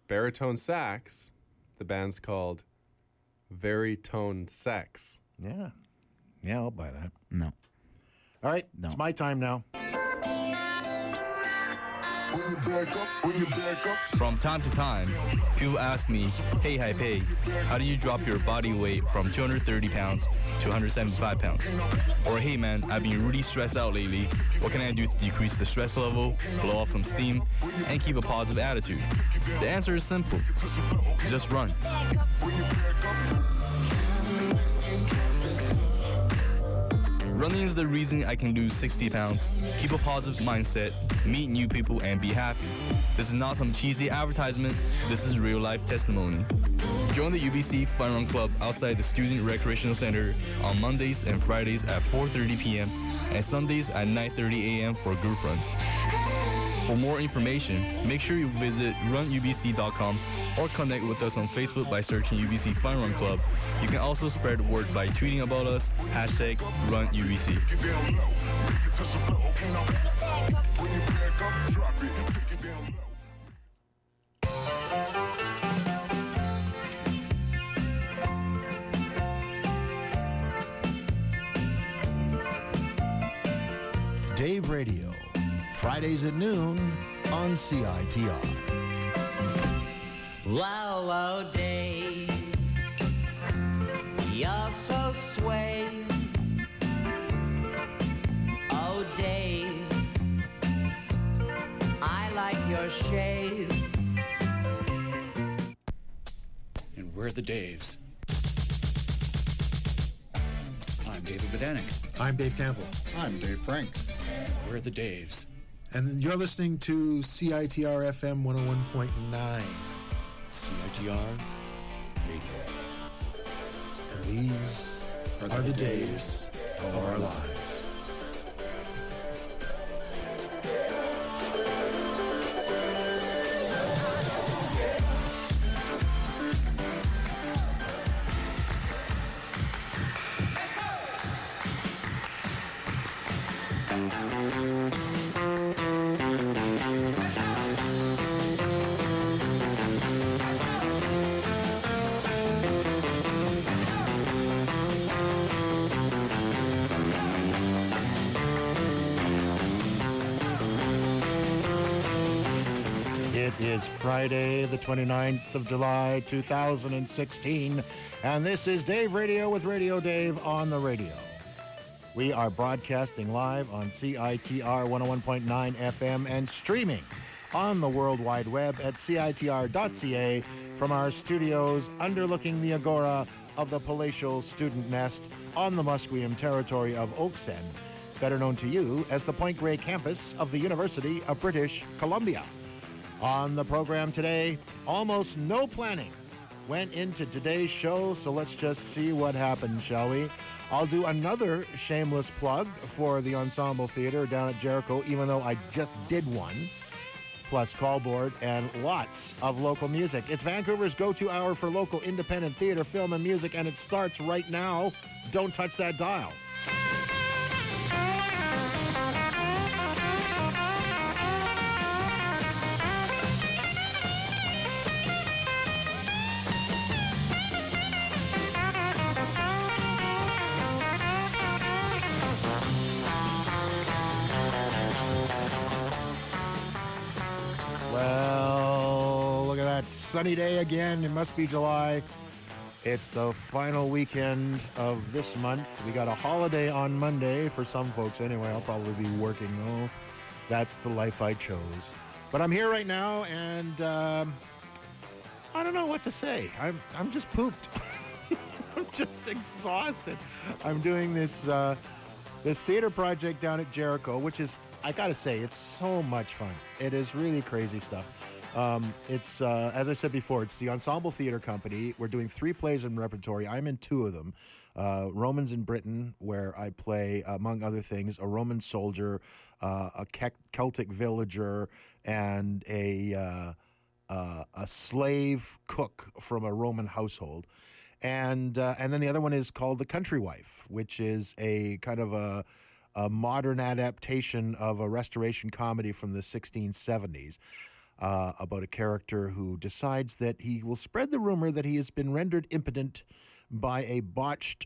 baritone sax. The band's called Veritone Sex. Yeah. Yeah, I'll buy that. No. All right, it's my time now. From time to time, people ask me, hey, Haipei, how do you drop your body weight from 230 pounds to 175 pounds? Or, hey man, I've been really stressed out lately. What can I do to decrease the stress level, blow off some steam, and keep a positive attitude? The answer is simple. Just run. Running is the reason I can lose 60 pounds, keep a positive mindset, meet new people, and be happy. This is not some cheesy advertisement, this is real-life testimony. Join the UBC Fun Run Club outside the Student Recreational Center on Mondays and Fridays at 4:30 p.m. and Sundays at 9:30 a.m. for group runs. For more information, make sure you visit runubc.com or connect with us on Facebook by searching UBC Fun Run Club. You can also spread the word by tweeting about us, #RunUBC. Dave Radio, Fridays at noon on CITR. Wow, wow, Dave, you're so sway. Oh, Dave, I like your shave. And we're the Daves. I'm David Bodanik. I'm Dave Campbell. I'm Dave Frank. We're the Daves. And you're listening to CITR FM 101.9. CITR Radio. And these are the days of our lives. It is Friday, the 29th of July, 2016, and this is Dave Radio with Radio Dave on the radio. We are broadcasting live on CITR 101.9 FM and streaming on the World Wide Web at CITR.ca from our studios underlooking the agora of the palatial student nest on the Musqueam territory of Oaks End, better known to you as the Point Grey campus of the University of British Columbia. On the program today, almost no planning went into today's show, so let's just see what happens, shall we? I'll do another shameless plug for the Ensemble Theater down at Jericho, even though I just did one, plus callboard and lots of local music. It's Vancouver's go-to hour for local independent theater, film, and music, and it starts right now. Don't touch that dial. Well, look at that sunny day again. It must be July. It's the final weekend of this month. We got a holiday on Monday for some folks anyway. I'll probably be working though. That's the life I chose. But I'm here right now, and I don't know what to say. I'm just pooped. I'm just exhausted. I'm doing this this theater project down at Jericho, which is, I gotta say, it's so much fun. It is really crazy stuff. It's, as I said before, it's the Ensemble Theater Company. We're doing 3 plays in repertory. I'm in 2 of them. Romans in Britain, where I play, among other things, a Roman soldier, a Celtic villager, and a slave cook from a Roman household. And then the other one is called The Country Wife, which is a kind of a modern adaptation of a Restoration comedy from the 1670s. about a character who decides that he will spread the rumor that he has been rendered impotent by a botched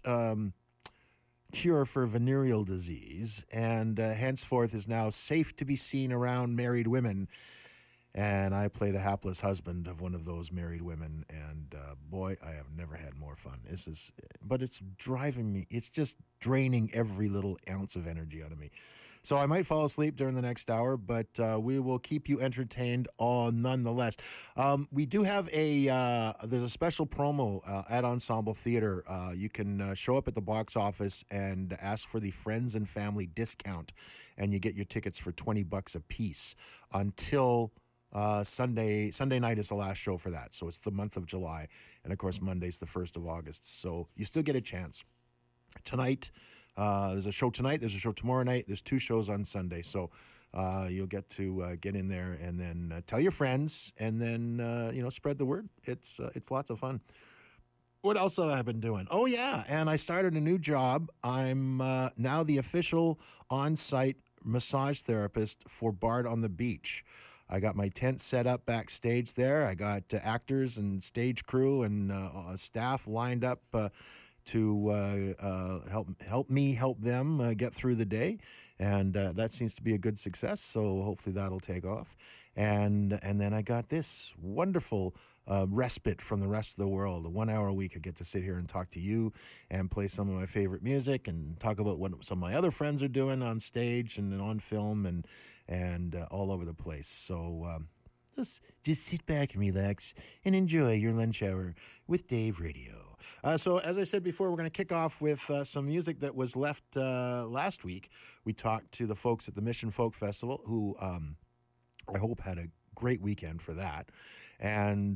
cure for venereal disease, and henceforth is now safe to be seen around married women. And I play the hapless husband of one of those married women, and boy, I have never had more fun. But it's driving me. It's just draining every little ounce of energy out of me. So I might fall asleep during the next hour, but we will keep you entertained nonetheless. We do have there's a special promo at Ensemble Theater. You can show up at the box office and ask for the Friends and Family discount, and you get your tickets for $20 a piece until Sunday night is the last show for that. So it's the month of July. And, of course, Monday's the 1st of August. So you still get a chance. Tonight, there's a show tonight. There's a show tomorrow night. There's 2 shows on Sunday. So you'll get to get in there and then tell your friends and then, spread the word. It's lots of fun. What else have I been doing? Oh, yeah. And I started a new job. I'm now the official on-site massage therapist for Bard on the Beach. I got my tent set up backstage there. I got actors and stage crew and staff lined up to help me help them get through the day, and that seems to be a good success. So hopefully that'll take off. And then I got this wonderful respite from the rest of the world. 1 hour a week, I get to sit here and talk to you and play some of my favorite music and talk about what some of my other friends are doing on stage and on film and all over the place. So just sit back and relax and enjoy your lunch hour with Dave Radio. So as I said before, we're going to kick off with some music that was left last week. We talked to the folks at the Mission Folk Festival, who I hope had a great weekend for that. And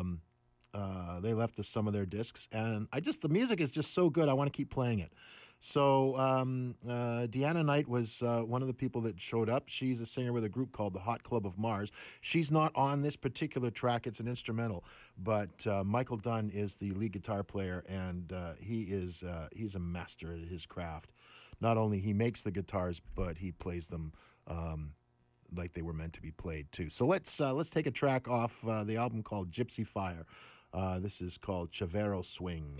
they left us some of their discs. And the music is just so good, I want to keep playing it. So Deanna Knight was one of the people that showed up. She's a singer with a group called the Hot Club of Mars. She's not on this particular track. It's an instrumental. But Michael Dunn is the lead guitar player, and he's a master at his craft. Not only he makes the guitars, but he plays them like they were meant to be played, too. So let's take a track off the album called Gypsy Fire. This is called Chavero Swing.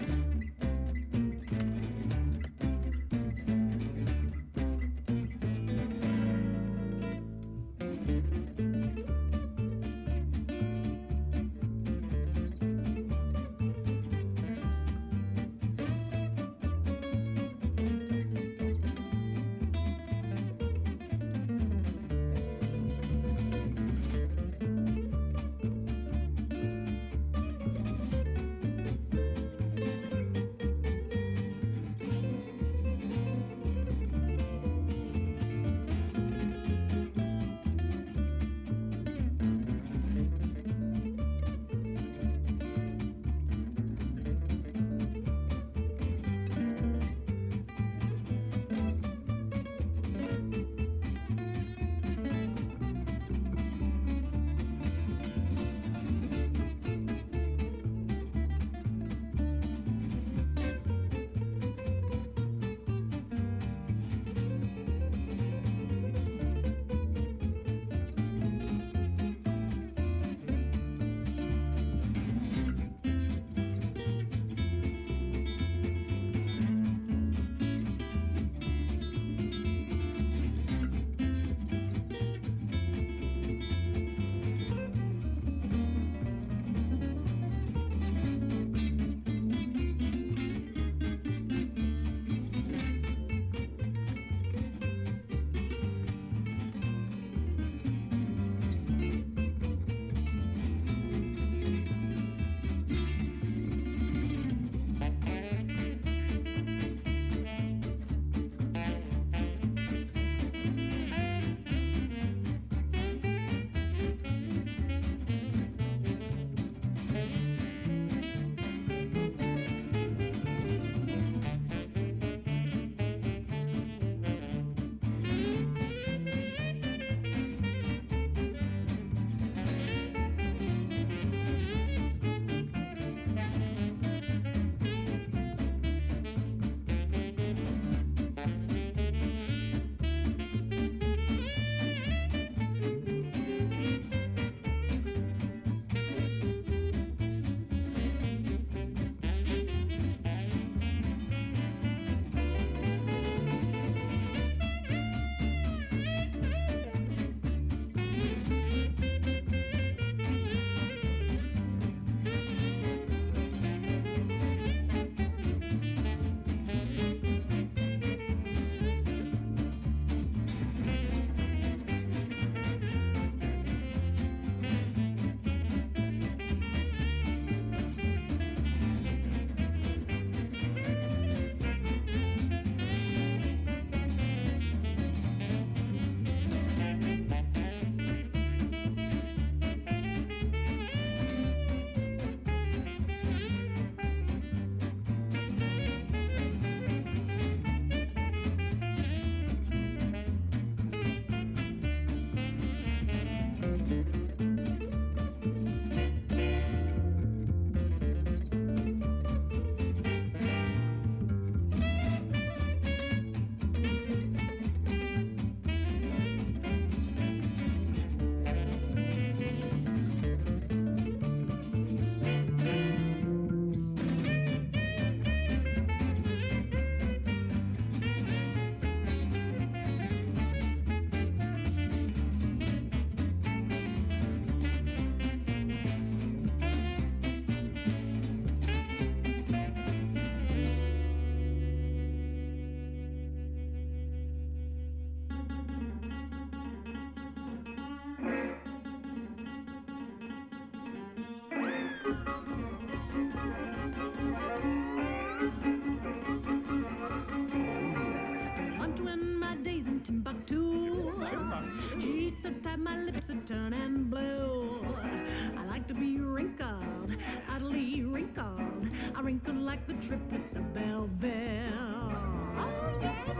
turning blue. I like to be wrinkled, utterly wrinkled. I wrinkle like the triplets of Belleville. Oh, yeah.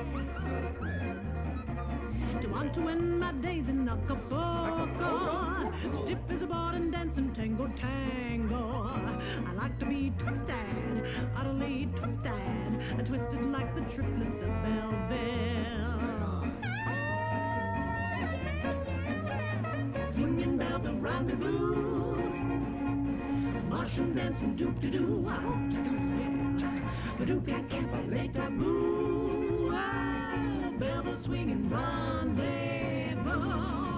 To want to end my days in Acapulco, stiff as a board and dancing tango, tango. I like to be twisted, utterly twisted, twisted like the triplets of Belleville. Swinging Belleville rendezvous, Martian dancing doop-de-doo, ba-doop-cat-cat-ba-lay taboo, Belleville swinging rendezvous.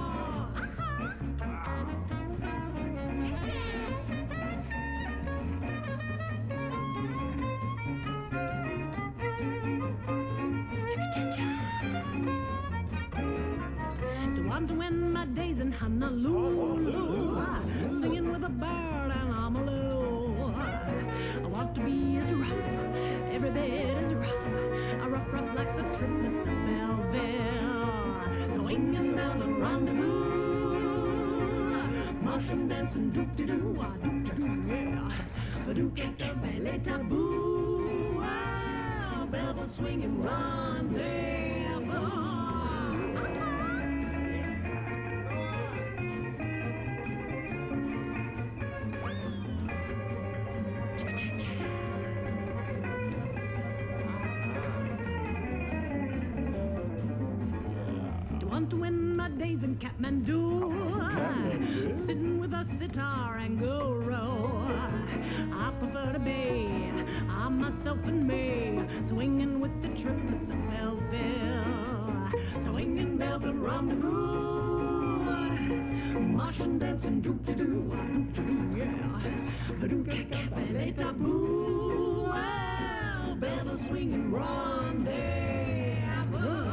Want to end my days in Honolulu, singing with a bird and Amalu. I want to be as rough, every bit as rough, a rough like the triplets of Belleville. Swinging Belleville rendezvous, Martian dancing doop-de-doo, doop-de-doo, yeah. Ba-doop-cat-cat-ballet taboo, Belleville swinging rendezvous. Want to win my days in Kathmandu, sitting with a sitar and guru. I prefer to be, I'm myself and me, swinging with the triplets of Belleville, swinging Belleville rendezvous, Martian dancing doop-de-doo, doop-de-doo, yeah, ba-doop-cat-cat-ballet taboo, Belleville swinging rendezvous.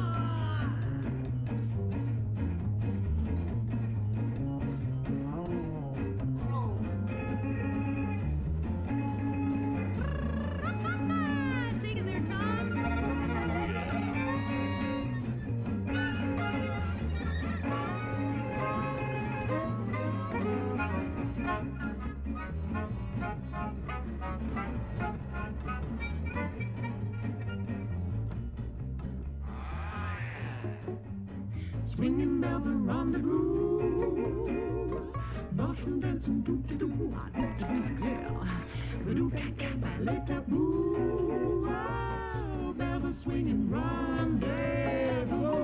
Swinging Belleville rendezvous, Martian dancing doop-de-doo, doop-de-doo, yeah. Ba-doop-cat-cat-ballet taboo, Belleville swinging rendezvous.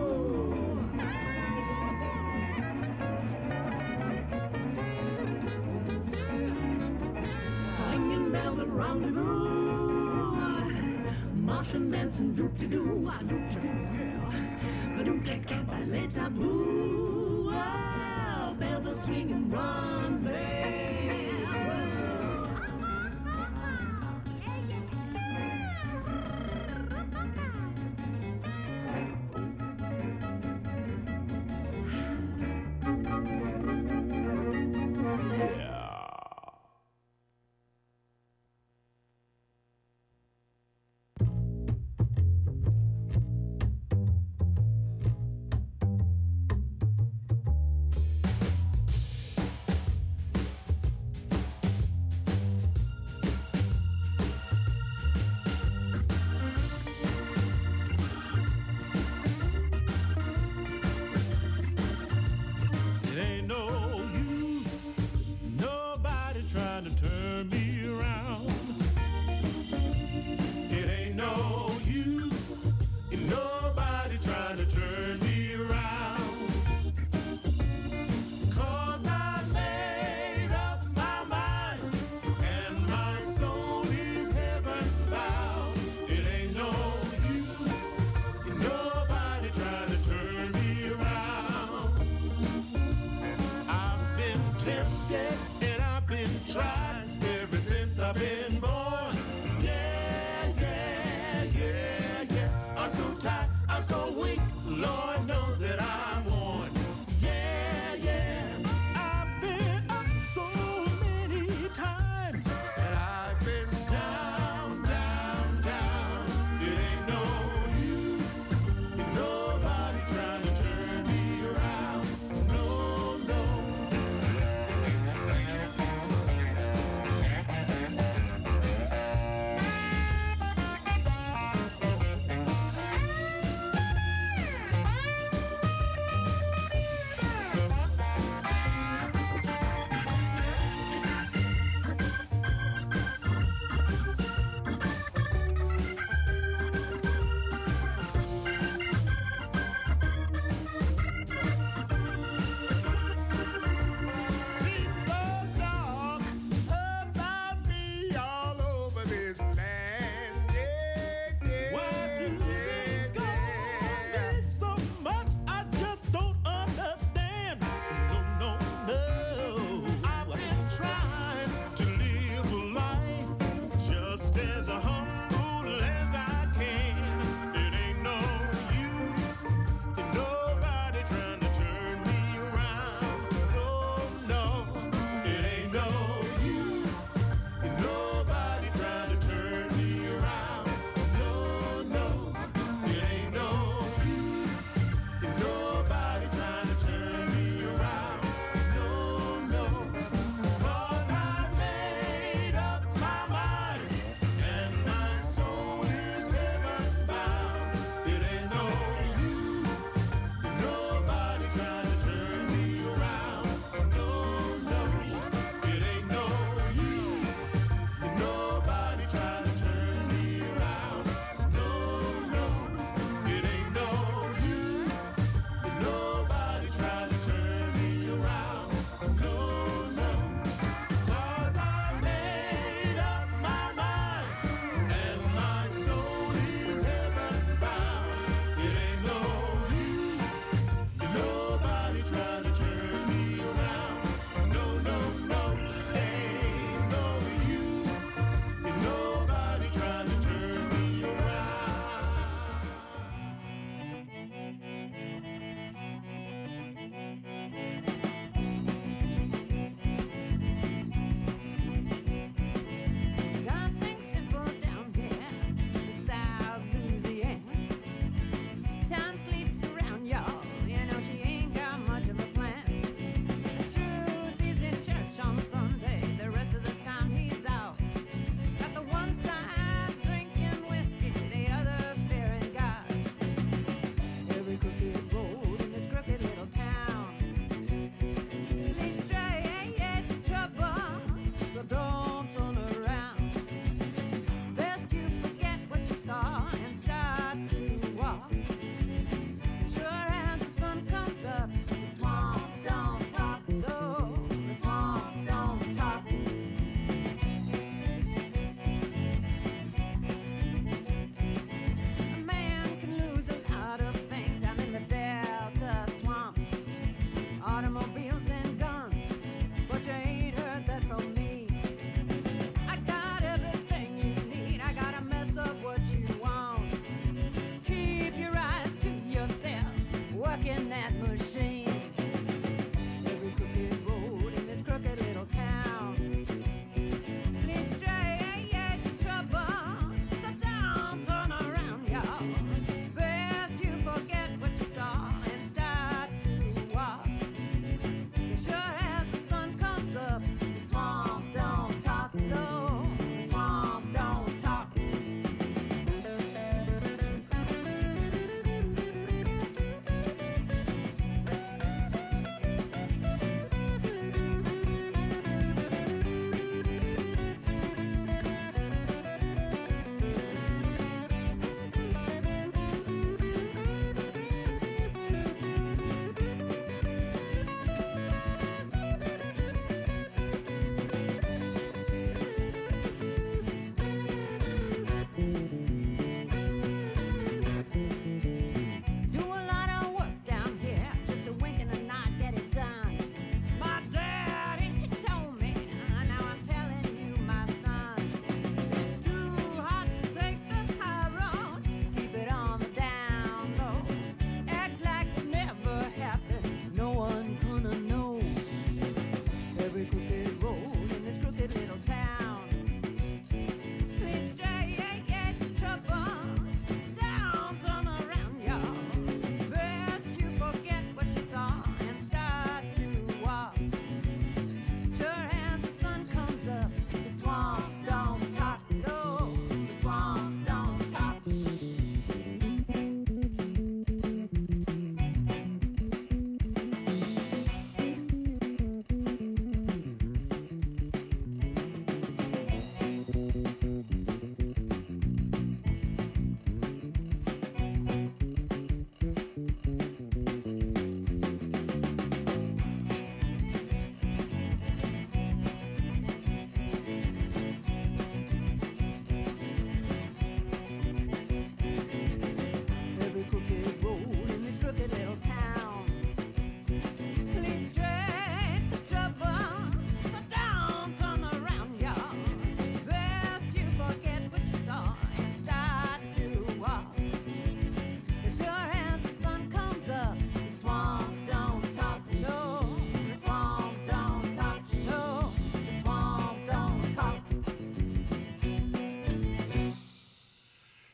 Swinging Belleville rendezvous, Martian dancing doop-de-doo, doop-de-doo, yeah. Ba-doop-cat-cat-ballet taboo, Belleville swinging rendezvous.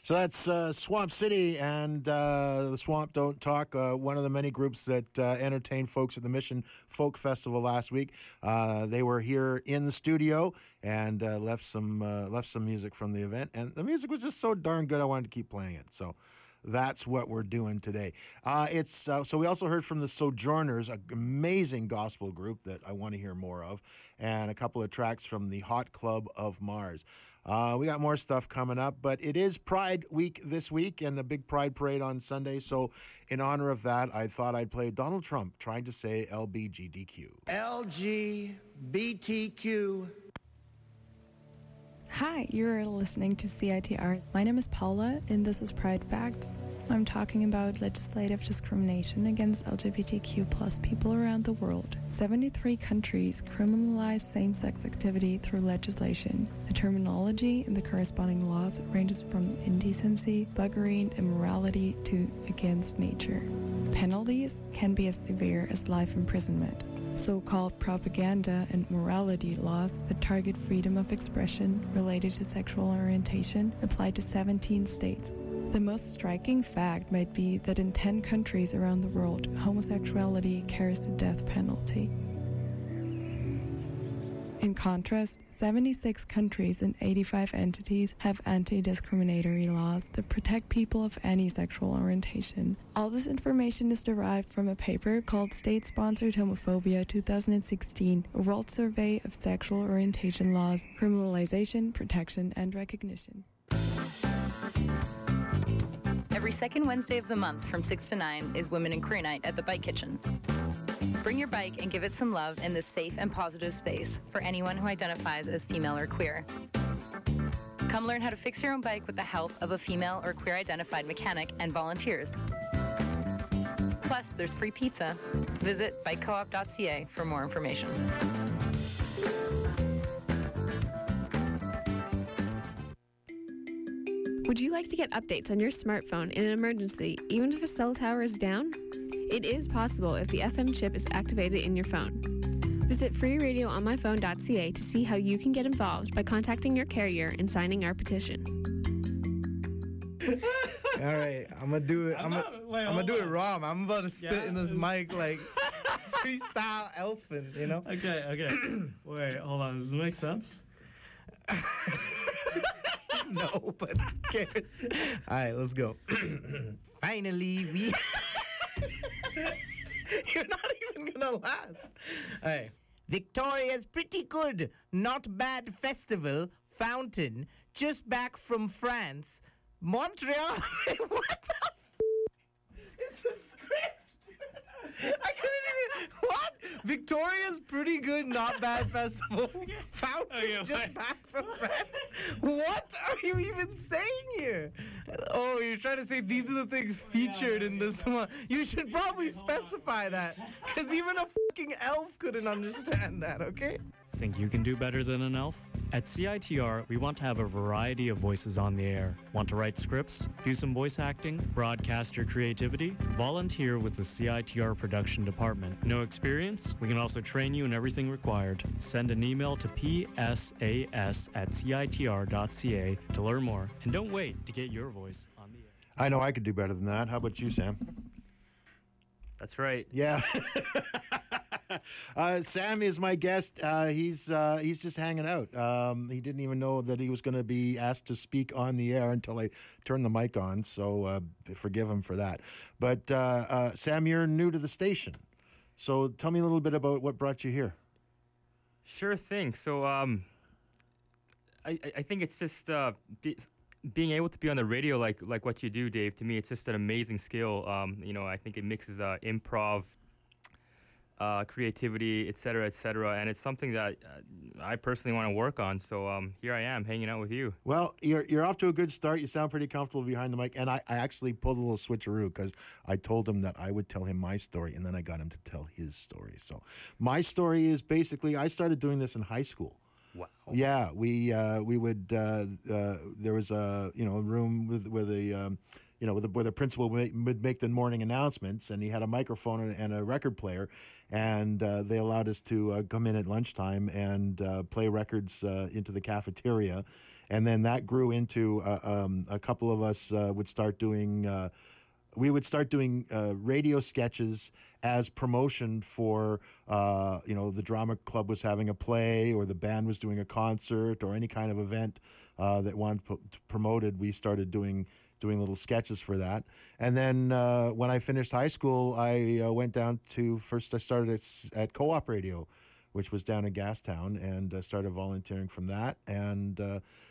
So that's Swamp City and the Swamp Don't Talk, one of the many groups that entertained folks at the Mission Folk Festival last week. They were here in the studio and left some music from the event, and the music was just so darn good I wanted to keep playing it. So that's what we're doing today. So we also heard from the Sojourners, an amazing gospel group that I want to hear more of, and a couple of tracks from the Hot Club of Mars. We got more stuff coming up, but it is Pride Week this week and the big Pride Parade on Sunday. So in honor of that, I thought I'd play Donald Trump trying to say LBGDQ. LGBTQ. Hi, you're listening to CITR. My name is Paula, and this is Pride Facts. I'm talking about legislative discrimination against LGBTQ plus people around the world. 73 countries criminalize same-sex activity through legislation. The terminology in the corresponding laws ranges from indecency, buggery, and immorality to against nature. Penalties can be as severe as life imprisonment. So-called propaganda and morality laws that target freedom of expression related to sexual orientation apply to 17 states. The most striking fact might be that in 10 countries around the world, homosexuality carries the death penalty. In contrast, 76 countries and 85 entities have anti-discriminatory laws that protect people of any sexual orientation. All this information is derived from a paper called State-Sponsored Homophobia 2016, a world survey of sexual orientation laws, criminalization, protection, and recognition. Every second Wednesday of the month from 6 to 9 is Women in Queer Night at the Bike Kitchen. Bring your bike and give it some love in this safe and positive space for anyone who identifies as female or queer. Come learn how to fix your own bike with the help of a female or queer-identified mechanic and volunteers. Plus, there's free pizza. Visit bikecoop.ca for more information. Would you like to get updates on your smartphone in an emergency, even if a cell tower is down? It is possible if the FM chip is activated in your phone. Visit freeradioonmyphone.ca to see how you can get involved by contacting your carrier and signing our petition. All right, I'm gonna do it. I'm gonna do it raw, man. I'm about to spit in this mic like freestyle elfin, you know? Okay. Wait, hold on. Does this make sense? No, but who cares? All right, let's go. Finally, we... You're not even gonna last. All right. Victoria's pretty good, not bad festival, fountain, just back from France. Montreal. What the is the script? I couldn't even. What? Victoria's pretty good, not bad festival. Fountain just back from France. What are you even saying here? Oh, you're trying to say these are the things featured in this one. You should probably specify that, because even a fucking elf couldn't understand that, okay? Think you can do better than an elf? At CITR, we want to have a variety of voices on the air. Want to write scripts, do some voice acting, broadcast your creativity? Volunteer with the CITR production department. No experience? We can also train you in everything required. Send an email to psas@citr.ca to learn more. And don't wait to get your voice on the air. I know I could do better than that. How about you, Sam? That's right. Yeah. Sam is my guest. He's just hanging out. He didn't even know that he was going to be asked to speak on the air until I turned the mic on, so forgive him for that. But Sam, you're new to the station, so tell me a little bit about what brought you here. Sure thing. So I think it's just being able to be on the radio like what you do, Dave. To me, it's just an amazing skill. I think it mixes improv, creativity, et cetera, and it's something that I personally want to work on. So here I am, hanging out with you. Well, you're off to a good start. You sound pretty comfortable behind the mic, and I actually pulled a little switcheroo because I told him that I would tell him my story, and then I got him to tell his story. So my story is basically I started doing this in high school. Wow. Yeah, we would there was a room where the principal would make the morning announcements, and he had a microphone and a record player, and they allowed us to come in at lunchtime and play records into the cafeteria. And then that grew into a couple of us would start doing radio sketches as promotion for, the drama club was having a play, or the band was doing a concert, or any kind of event that wanted promoted. We started doing little sketches for that. And then when I finished high school, I went down to, first I started at Co-op Radio, which was down in Gastown, and started volunteering from that. And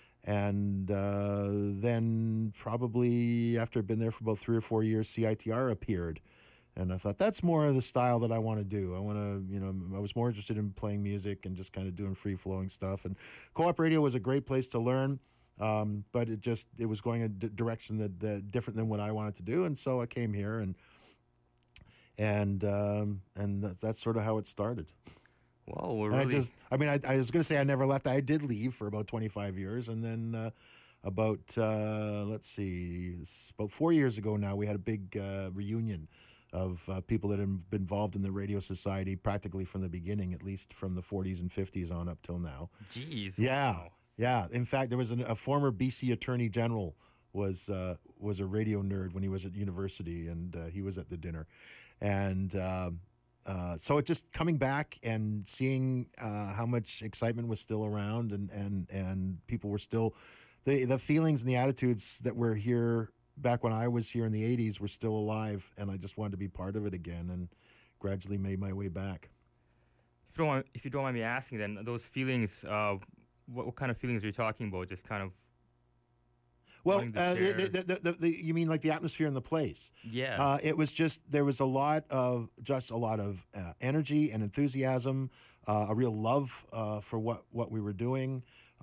then probably after I'd been there for about 3 or 4 years, CITR appeared. And I thought, that's more of the style that I want to do. I want to, I was more interested in playing music and just kind of doing free-flowing stuff. And Co-op Radio was a great place to learn, but it was going a direction that different than what I wanted to do. And so I came here, and that's sort of how it started. Whoa, we're and really... I was going to say I never left. I did leave for about 25 years, and then about 4 years ago now, we had a big reunion of people that have been involved in the Radio Society practically from the beginning, at least from the 40s and 50s on up till now. Jeez. Yeah, wow. yeah. In fact, there was a former BC Attorney General was a radio nerd when he was at university, and he was at the dinner, and. So it just coming back and seeing how much excitement was still around, and people were still, the feelings and the attitudes that were here back when I was here in the 80s were still alive, and I just wanted to be part of it again, and gradually made my way back. If you don't mind me asking, then those feelings, what kind of feelings are you talking about? Just kind of. Well, you mean like the atmosphere in the place? Yeah. It was just, there was a lot of energy and enthusiasm, a real love for what we were doing,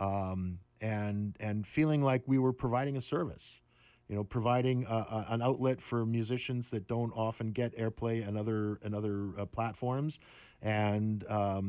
and feeling like we were providing a service, providing an outlet for musicians that don't often get airplay and other platforms, and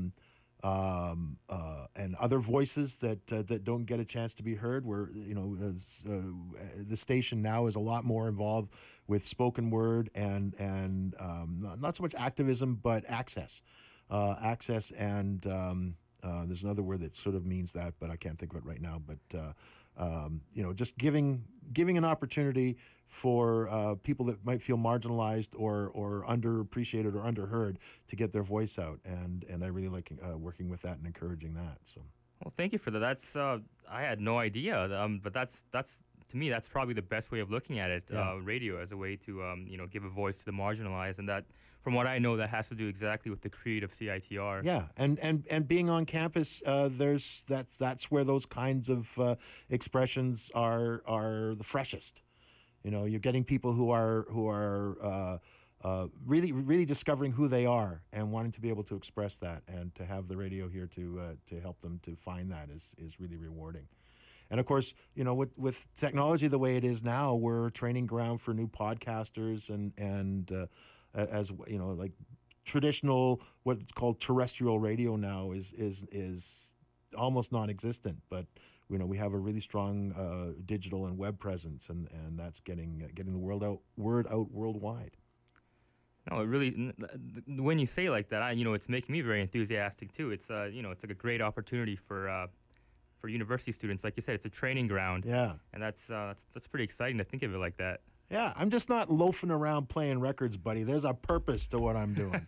other voices that don't get a chance to be heard. Where the station now is a lot more involved with spoken word and not so much activism, but access, and there's another word that sort of means that, but I can't think of it right now. But just giving an opportunity for people that might feel marginalized or underappreciated or underheard to get their voice out, and I really like working with that and encouraging that. So, well, thank you for that. That's I had no idea, but that's to me that's probably the best way of looking at it. Yeah. Radio as a way to give a voice to the marginalized, and that, from what I know, that has to do exactly with the creed of CITR. Yeah, and being on campus, that's where those kinds of expressions are the freshest. You're getting people who are really discovering who they are and wanting to be able to express that, and to have the radio here to help them to find that is really rewarding. And of course, with technology the way it is now, we're a training ground for new podcasters, and as like traditional, what's called terrestrial radio now is almost non-existent, but we have a really strong digital and web presence, and that's getting the word out worldwide. No, it really, when you say it like that, it's making me very enthusiastic too. It's it's like a great opportunity for university students. Like you said, it's a training ground. Yeah, and that's pretty exciting to think of it like that. Yeah, I'm just not loafing around playing records, buddy. There's a purpose to what I'm doing.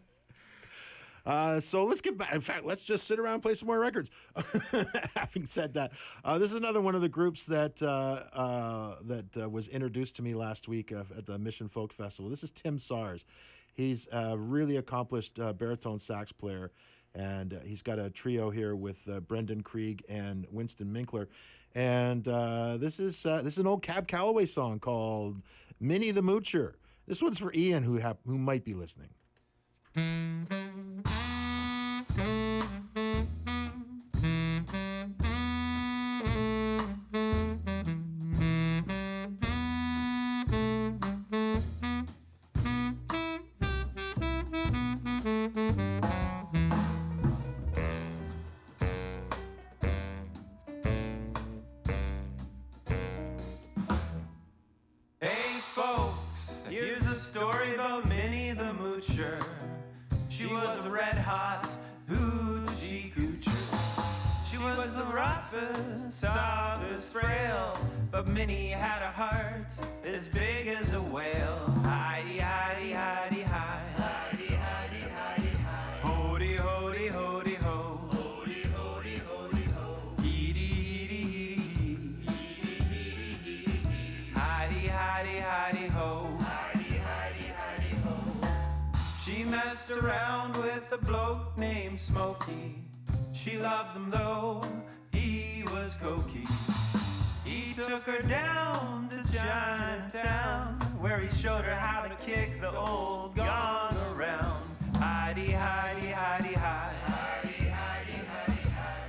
So let's get back. In fact, let's just sit around and play some more records. Having said that, this is another one of the groups that was introduced to me last week at the Mission Folk Festival. This is Tim Sars. He's a really accomplished baritone sax player, and he's got a trio here with Brendan Krieg and Winston Minkler. And this is an old Cab Calloway song called "Minnie the Moocher." This one's for Ian, who might be listening. Hey folks, here's a story about Minnie the Moocher. She was the roughest, softest, frail, but Minnie had a heart as big as a whale. Heidi, Heidi, Heidi, hi. Heidi, Heidi, Heidi, hi. Hody, hody, hody, ho. Hody, hody, hody, ho. Heedy, heedy, heedy, heedy, heedy, heedy. Heidi, Heidi, Heidi, ho. Heidi, Heidi, Heidi, ho. She messed around with a bloke named Smokey. She loved him though he was cokey. He took her down to Chinatown, where he showed her how to kick the old gong around. Heidi, Heidi, Heidi, hi. Heidi, Heidi, Heidi, hi.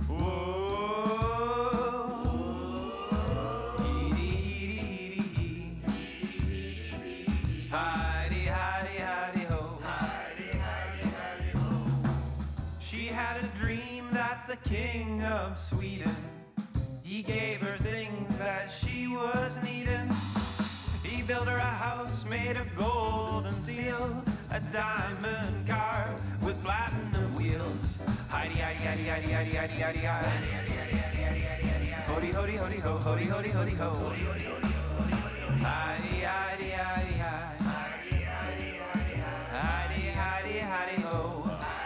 Whoa. Heedy, heedy, heedy, heedy. Heidi, Heidi, Heidi, ho. Heidi, Heidi, Heidi, ho. She had a dream that the king of Sweden, he gave her things that she was needing. He built her a house made of gold and steel, a diamond car with platinum wheels. Heidi, Heidi, Heidi, Heidi, Heidi, Heidi, Heidi, Heidi. Hody, hody, hody, ho, hody, hody, hody, ho. Heidi, Heidi, Heidi, hi. Heidi, Heidi, Heidi, Heidi, ho.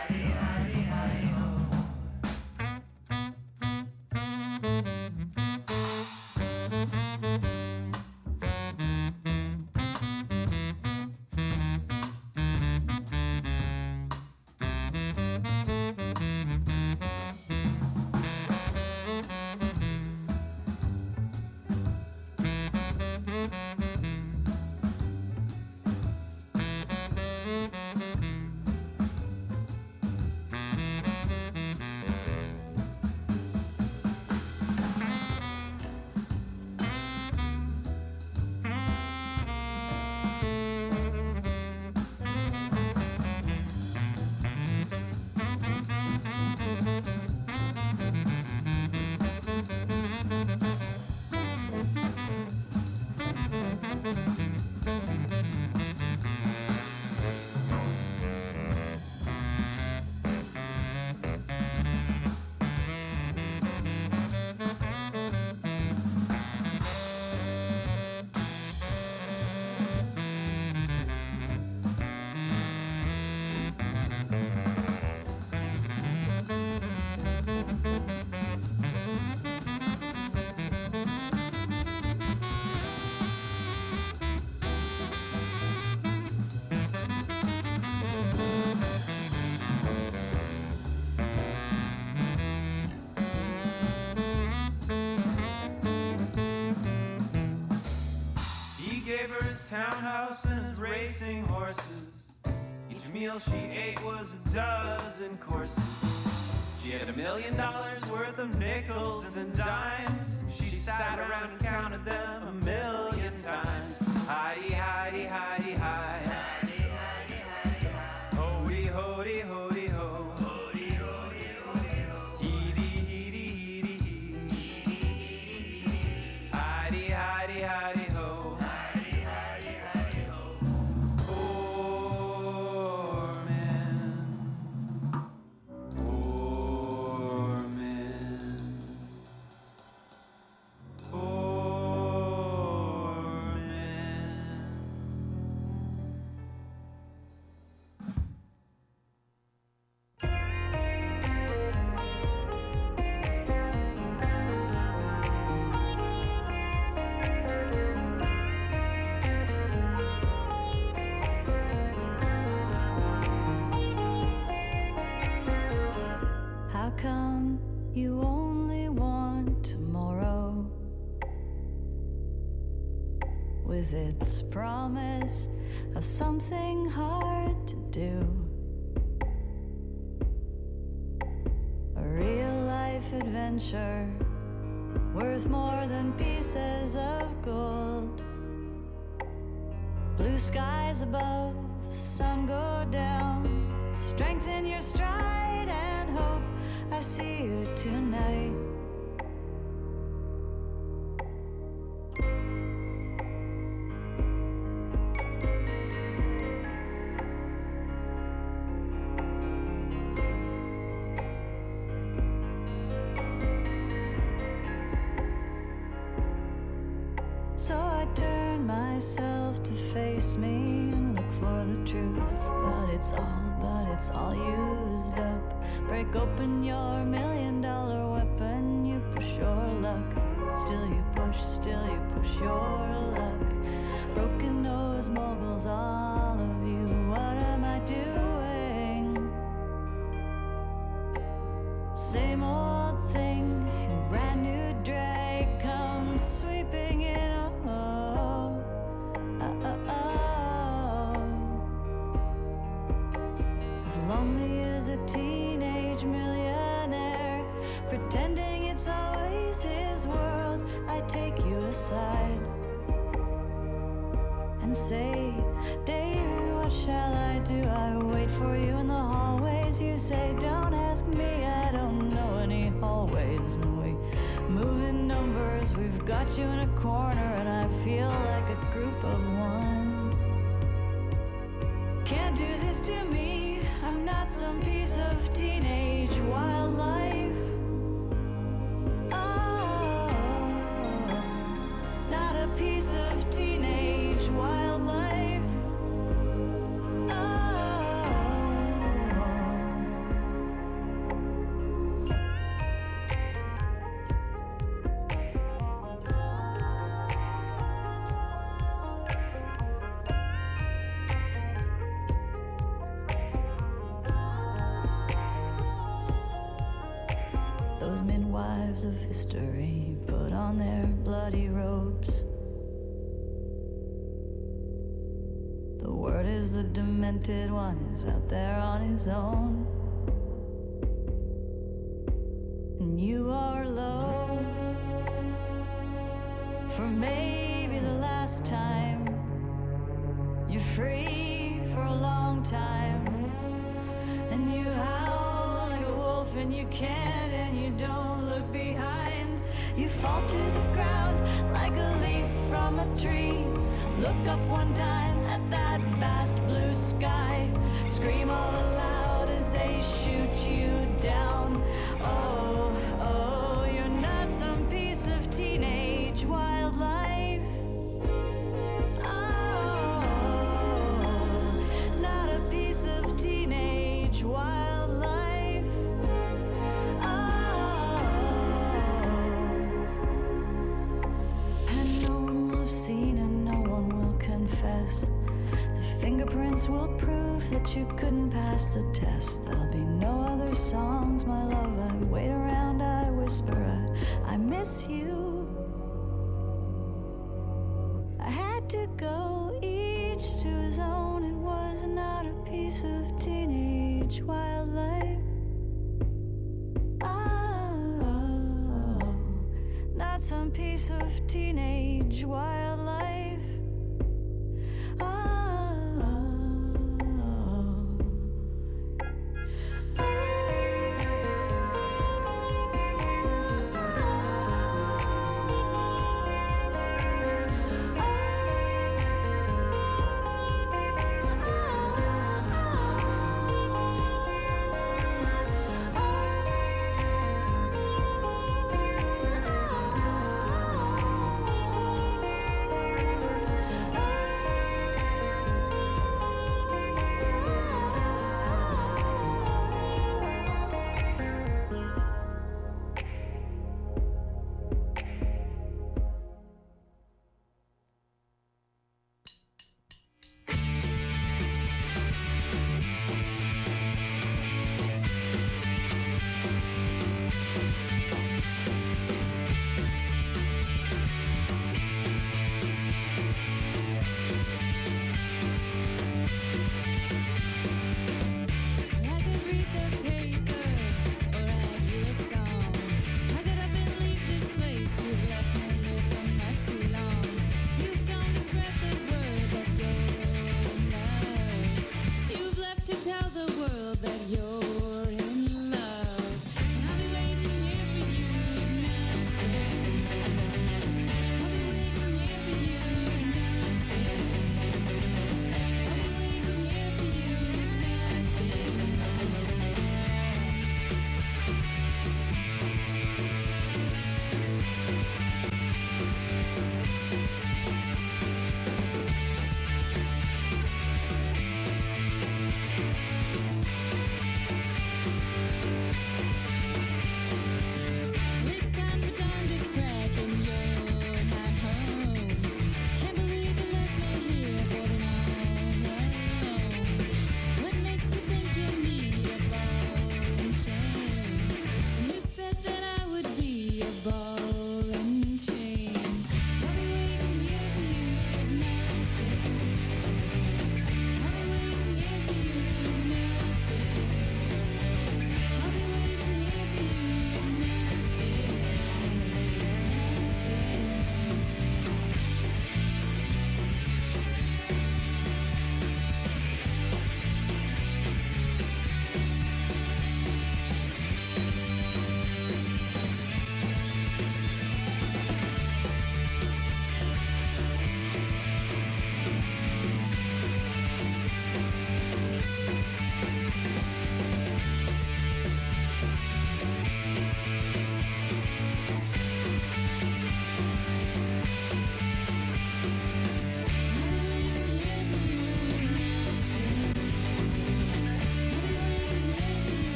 Townhouse and his racing horses. Each meal she ate was a dozen courses. She had $1 million worth of nickels and dimes. She sat around and counted them 1,000,000 times. Heidi, Heidi, Heidi, hi. Heidi, Heidi, Heidi, hi. Hody, hody, hody, ho. Hody, hody, hody, ho. Heedy, heedy, heedy, heedy. Heidi, Heidi, Heidi, ho. You only want tomorrow, with its promise of something hard to do. A real-life adventure worth more than pieces of gold. Blue skies above, sun go down. Strengthen your stride and hope I see you tonight. myself to face me and look for the truth. But it's all used up. Break open your $1 million weapon, you push your luck. Still you push your luck. Broken nose moguls, all of you, what am I doing? Same old thing, brand new drag comes sweeping in. As lonely as a teenage millionaire, pretending it's always his world. I take you aside and say, David, what shall I do? I wait for you in the hallways. You say, don't ask me, I don't know any hallways. And we move in numbers, we've got you in a corner, and I feel like a group of one. Can't do this to me, I'm not some piece of teenage wildlife. Oh, not a piece of teenage wildlife. Those midwives of history put on their bloody robes. The word is the demented one is out there on his own. And you are low for maybe the last time. You're free for a long time. And you howl like a wolf and you can't, and you don't look behind. You fall to the ground like a leaf from a tree. Look up one time at that vast blue sky. Scream all aloud as they shoot you down. Oh, oh, you're not some piece of teenage wildlife. Oh, not a piece of teenage wildlife. Oh, and no one will have seen and no one will confess. The fingerprints will prove that you couldn't pass the test. There'll be no other songs, my love. I wait around, I whisper, I miss you. I had to go, each to his own. It was not a piece of teenage wildlife. Oh, not some piece of teenage wildlife. Oh.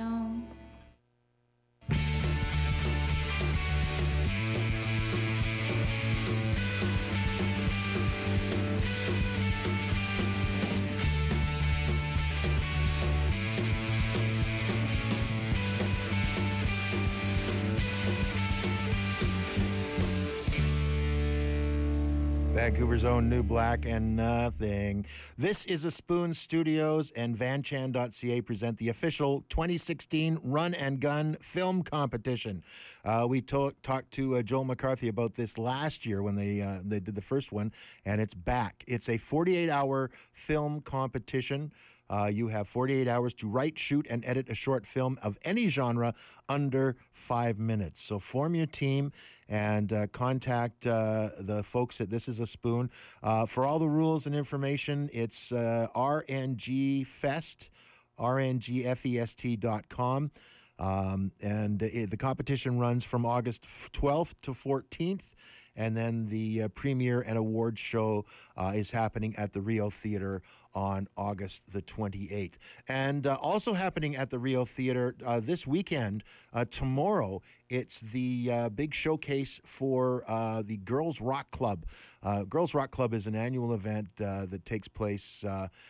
stone. Vancouver's own New Black and Nothing. This is a Spoon Studios, and vanchan.ca present the official 2016 Run and Gun Film Competition. We talked to Joel McCarthy about this last year when they did the first one, and it's back. It's a 48-hour film competition. You have 48 hours to write, shoot, and edit a short film of any genre under 5 minutes. So form your team and contact the folks at This Is a Spoon. For all the rules and information, it's RNGFest, RNGFEST.com. The competition runs from August 12th to 14th. And then the premiere and awards show is happening at the Rio Theater on August the 28th. And also happening at the Rio Theater this weekend, tomorrow, it's the big showcase for the Girls Rock Club. Girls Rock Club is an annual event that takes place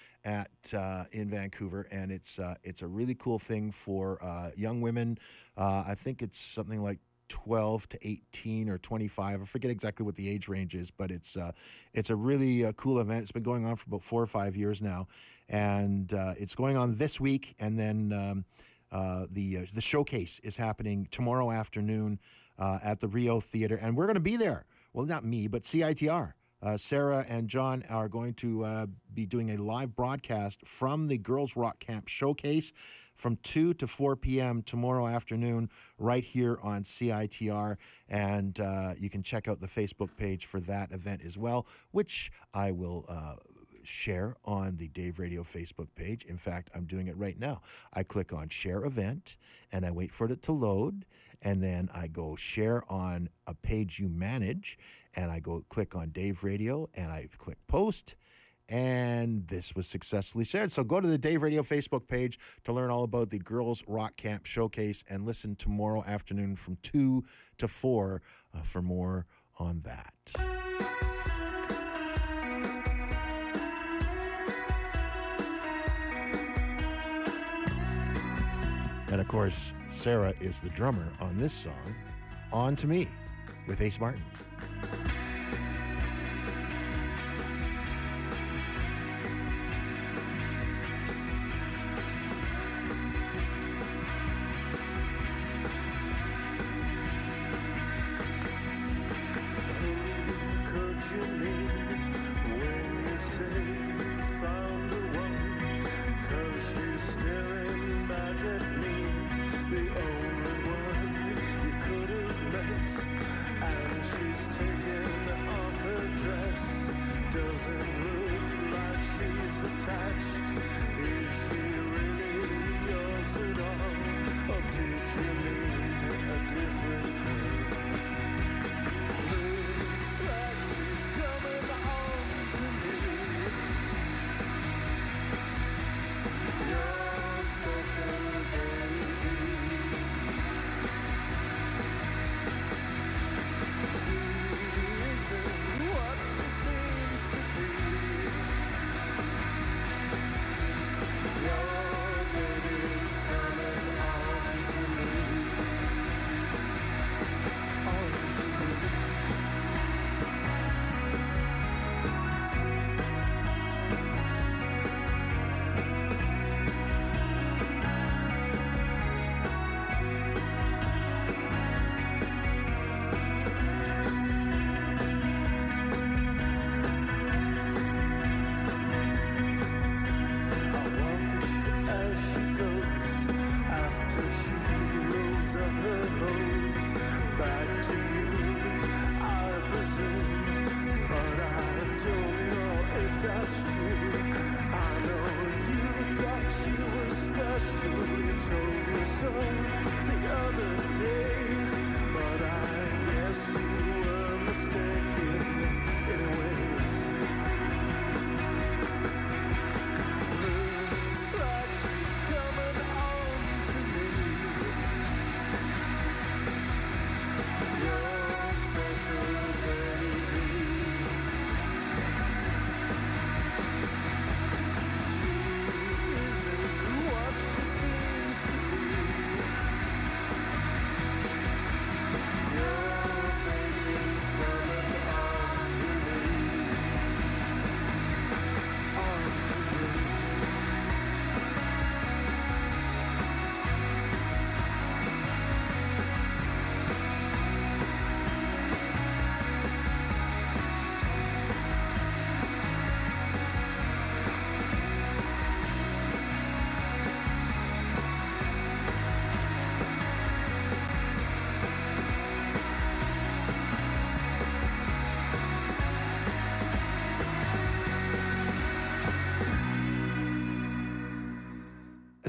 in Vancouver, and it's a really cool thing for young women. I think it's something like 12 to 18 or 25. I forget exactly what the age range is, but it's a really cool event. It's been going on for about 4 or 5 years now, and it's going on this week. And then the showcase is happening tomorrow afternoon at the Rio Theater, and we're going to be there. Well, not me, but CITR. Sarah and John are going to be doing a live broadcast from the Girls Rock Camp Showcase from 2 to 4 p.m. tomorrow afternoon right here on CITR. And you can check out the Facebook page for that event as well, which I will share on the Dave Radio Facebook page. In fact, I'm doing it right now. I click on Share Event, and I wait for it to load, and then I go Share on a page you manage, and I go click on Dave Radio, and I click Post, and this was successfully shared. So go to the Dave Radio Facebook page to learn all about the Girls Rock Camp Showcase, and listen tomorrow afternoon from 2 to 4 for more on that. And of course, Sarah is the drummer on this song, On to Me, with Ace Martin.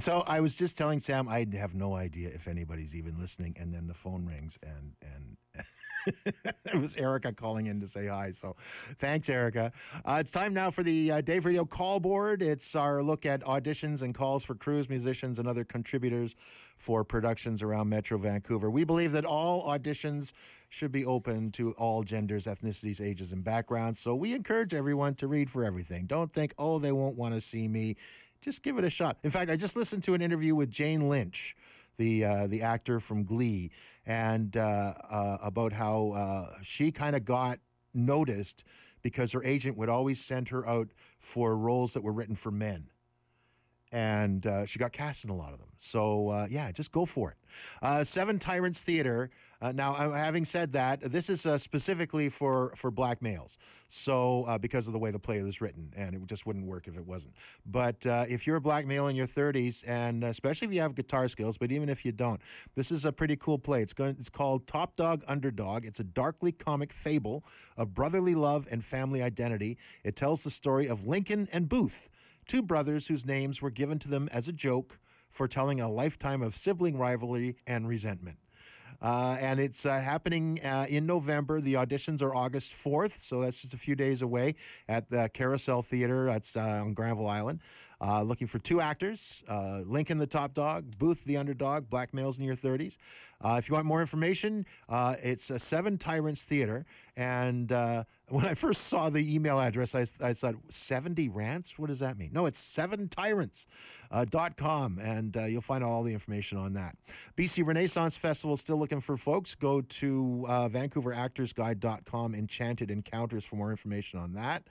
So I was just telling Sam I have no idea if anybody's even listening, and then the phone rings, and it was Erica calling in to say hi. So thanks, Erica. It's time now for the Dave Radio Call Board. It's our look at auditions and calls for crews, musicians, and other contributors for productions around Metro Vancouver. We believe that all auditions should be open to all genders, ethnicities, ages, and backgrounds. So we encourage everyone to read for everything. Don't think, oh, they won't want to see me. Just give it a shot. In fact, I just listened to an interview with Jane Lynch, the actor from Glee, and about how she kind of got noticed because her agent would always send her out for roles that were written for men. And she got cast in a lot of them. So, yeah, just go for it. Seven Tyrants Theater. Now, having said that, this is specifically for black males. So, because of the way the play is written, and it just wouldn't work if it wasn't. But if you're a black male in your 30s, and especially if you have guitar skills, but even if you don't, this is a pretty cool play. It's called Top Dog Underdog. It's a darkly comic fable of brotherly love and family identity. It tells the story of Lincoln and Booth, two brothers whose names were given to them as a joke for telling a lifetime of sibling rivalry and resentment. And it's happening in November. The auditions are August 4th, so that's just a few days away at the Carousel Theater. That's on Granville Island. Looking for two actors, Lincoln the Top Dog, Booth the Underdog, black males in your 30s. If you want more information, it's Seven Tyrants Theater. And when I first saw the email address, I thought, 70 rants? What does that mean? No, it's 7tyrants.com, and you'll find all the information on that. BC Renaissance Festival still looking for folks. Go to VancouverActorsGuide.com, Enchanted Encounters for more information on that.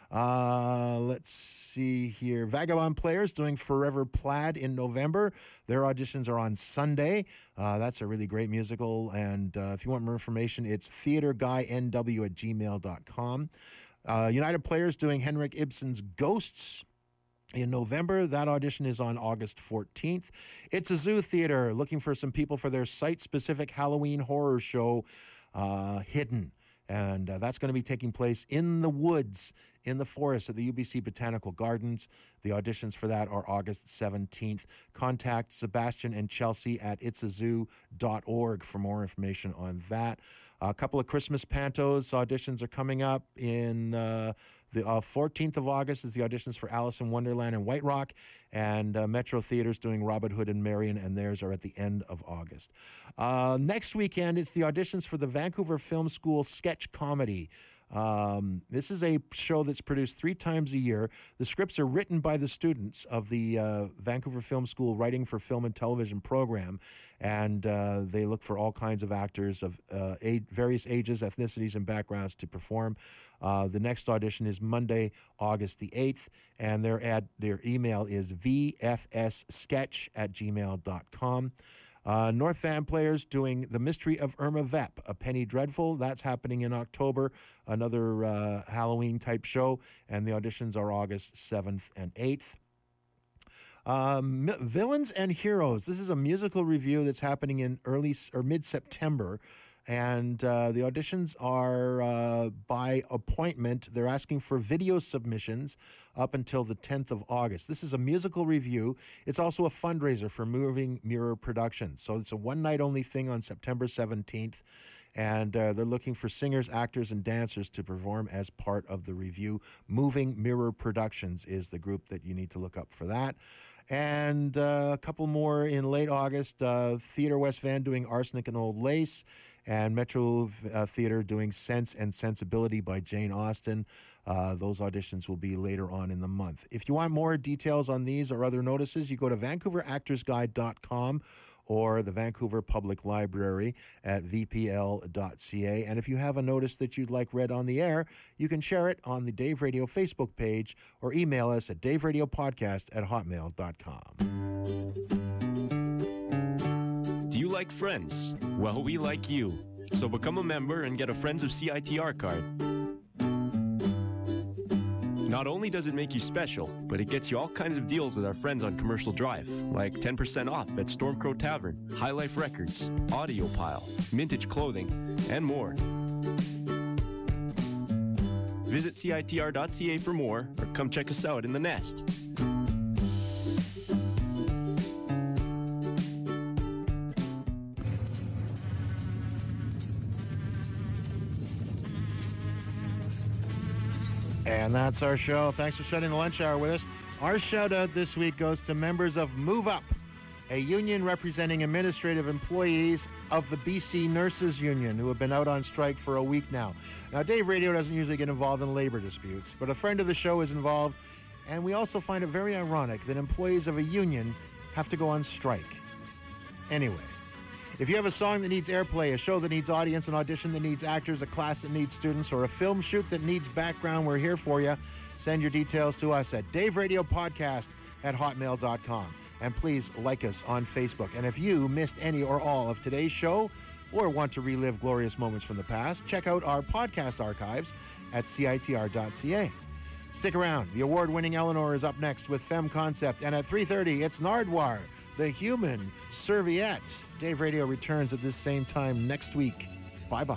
Let's see here. Vagabond Players doing Forever Plaid in November. Their auditions are on Sunday. That's a really great musical. And if you want more information, it's theaterguynw@gmail.com. United Players doing Henrik Ibsen's Ghosts in November. That audition is on August 14th. It's a Zoo Theater looking for some people for their site-specific Halloween horror show, Hidden. And that's going to be taking place in the woods, in the forest at the UBC Botanical Gardens. The auditions for that are August 17th. Contact Sebastian and Chelsea at itsazoo.org for more information on that. A couple of Christmas pantos auditions are coming up in the 14th of August is the auditions for Alice in Wonderland and White Rock, and Metro Theater's doing Robin Hood and Marion, and theirs are at the end of August. Next weekend, it's the auditions for the Vancouver Film School sketch comedy. This is a show that's produced 3 times a year. The scripts are written by the students of the Vancouver Film School Writing for Film and Television program, and they look for all kinds of actors of various ages, ethnicities, and backgrounds to perform. The next audition is Monday, August the 8th, and their email is vfssketch@gmail.com. North Van Players doing The Mystery of Irma Vep, A Penny Dreadful. That's happening in October, another Halloween-type show, and the auditions are August 7th and 8th. Villains and Heroes. This is a musical review that's happening in early or mid-September, and the auditions are by appointment. They're asking for video submissions up until the 10th of August. This is a musical review. It's also a fundraiser for Moving Mirror Productions. So it's a one-night-only thing on September 17th, and they're looking for singers, actors, and dancers to perform as part of the review. Moving Mirror Productions is the group that you need to look up for that. And a couple more in late August. Theater West Van doing Arsenic and Old Lace, and Metro Theater doing Sense and Sensibility by Jane Austen. Those auditions will be later on in the month. If you want more details on these or other notices, you go to VancouverActorsGuide.com or the Vancouver Public Library at vpl.ca. And if you have a notice that you'd like read on the air, you can share it on the Dave Radio Facebook page or email us at daveradiopodcast@hotmail.com. Do you like Friends? Well, we like you. So become a member and get a Friends of CITR card. Not only does it make you special, but it gets you all kinds of deals with our friends on Commercial Drive, like 10% off at Stormcrow Tavern, High Life Records, Audiopile, Mintage Clothing, and more. Visit CITR.ca for more, or come check us out in the Nest. And that's our show. Thanks for spending the lunch hour with us. Our shout-out this week goes to members of Move Up, a union representing administrative employees of the BC Nurses Union, who have been out on strike for a week now. Now, Dave Radio doesn't usually get involved in labor disputes, but a friend of the show is involved, and we also find it very ironic that employees of a union have to go on strike. Anyway, if you have a song that needs airplay, a show that needs audience, an audition that needs actors, a class that needs students, or a film shoot that needs background, we're here for you. Send your details to us at daveradiopodcast@hotmail.com. And please like us on Facebook. And if you missed any or all of today's show or want to relive glorious moments from the past, check out our podcast archives at CITR.ca. Stick around. The award-winning Eleanor is up next with Femme Concept. And at 3:30, it's Nardwar, the human serviette. Dave Radio returns at this same time next week. Bye-bye.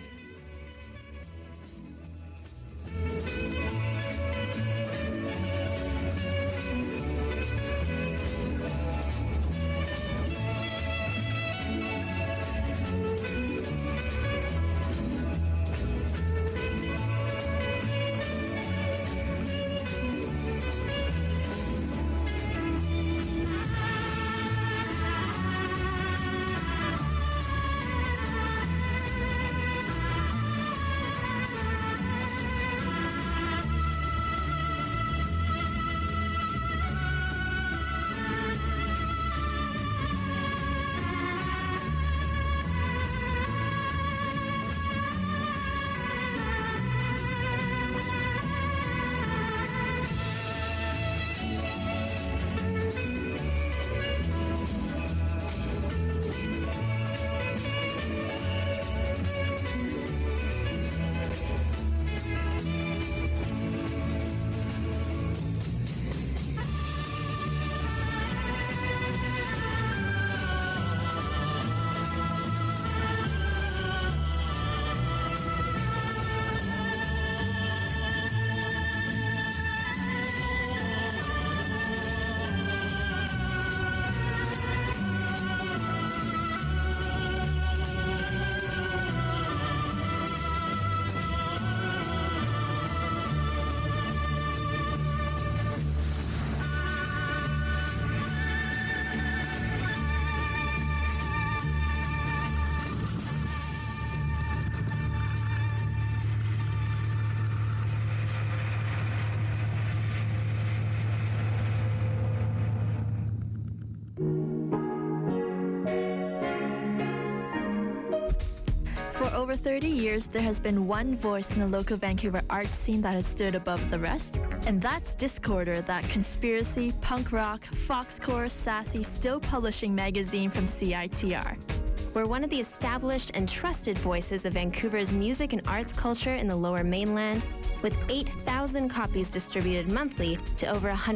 For over 30 years, there has been one voice in the local Vancouver arts scene that has stood above the rest, and that's Discorder, that conspiracy, punk rock, foxcore, sassy, still publishing magazine from CITR. We're one of the established and trusted voices of Vancouver's music and arts culture in the Lower Mainland, with 8,000 copies distributed monthly to over 100